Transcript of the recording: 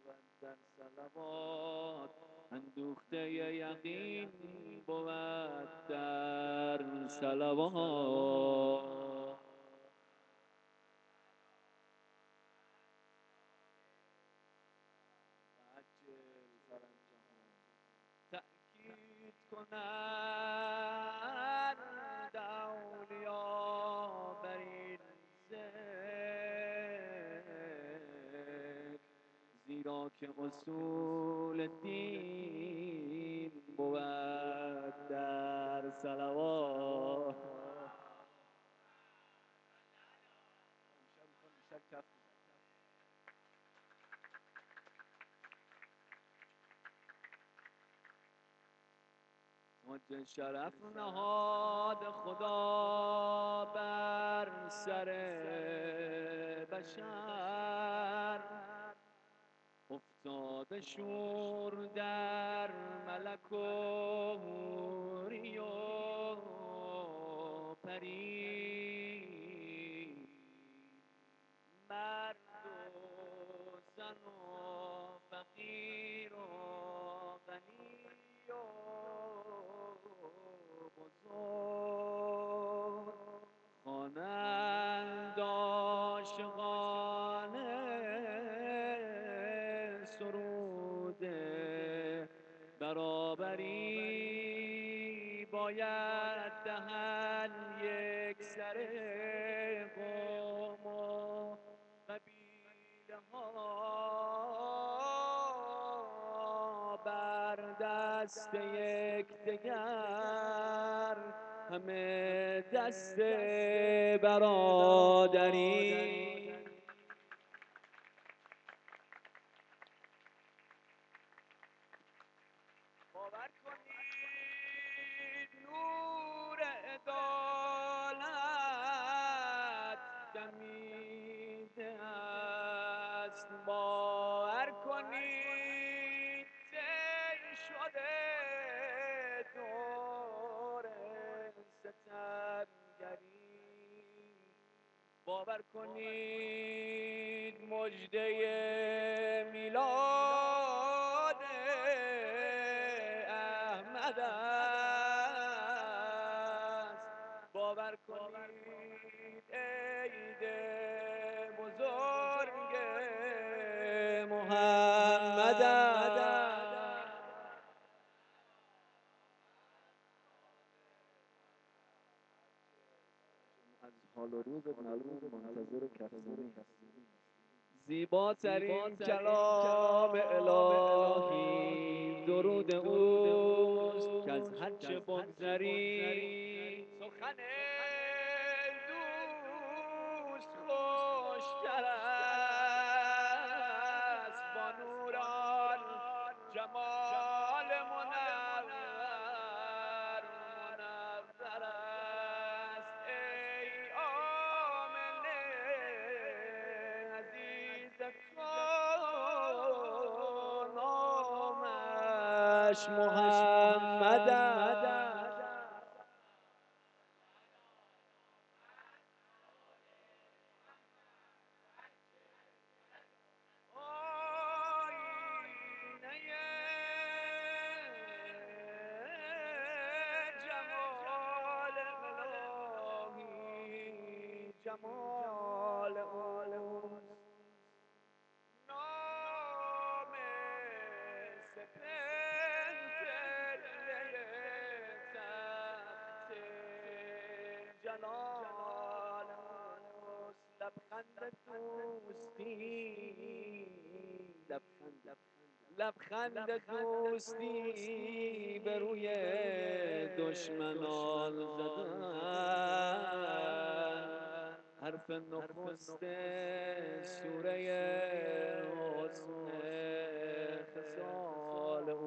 در صلوات اندوخته یقین بود در صلوات. تأکید کنند اولیا بر این ذکر، زیرا که اصول دین بود در صلوات. حج شرف نهاد خدا بر سر بشر، افتاده شور در ملک و حوری و پری، مرد و زن و فقیر و غنی و بزرگ، خوانند عاشقانه سرود برابری، باید دهند یک سر قوم و قبیله ها بر دست یکدیگر، همه دست برادری. باور کنید نور عدالت دمیده است، باور کنید طی شده دور ستمگری، باور کنید مژده میلاد احمد است، باور کنید عید بزرگ محمد است. از حال و روزت معلوم منتظر کفزنی هستی. زیباترین کلام الهی درود اوست که از هرچه بگذری سخن دوست خوشتر است، با نوران جمال منور است. ای آمنه عزیز نامش محمد است. جمال اوست نام سپهر تخت جلال اوست. لبخند دوستی به روی دشمنان زدن، حرف نخست سوره حسن خصال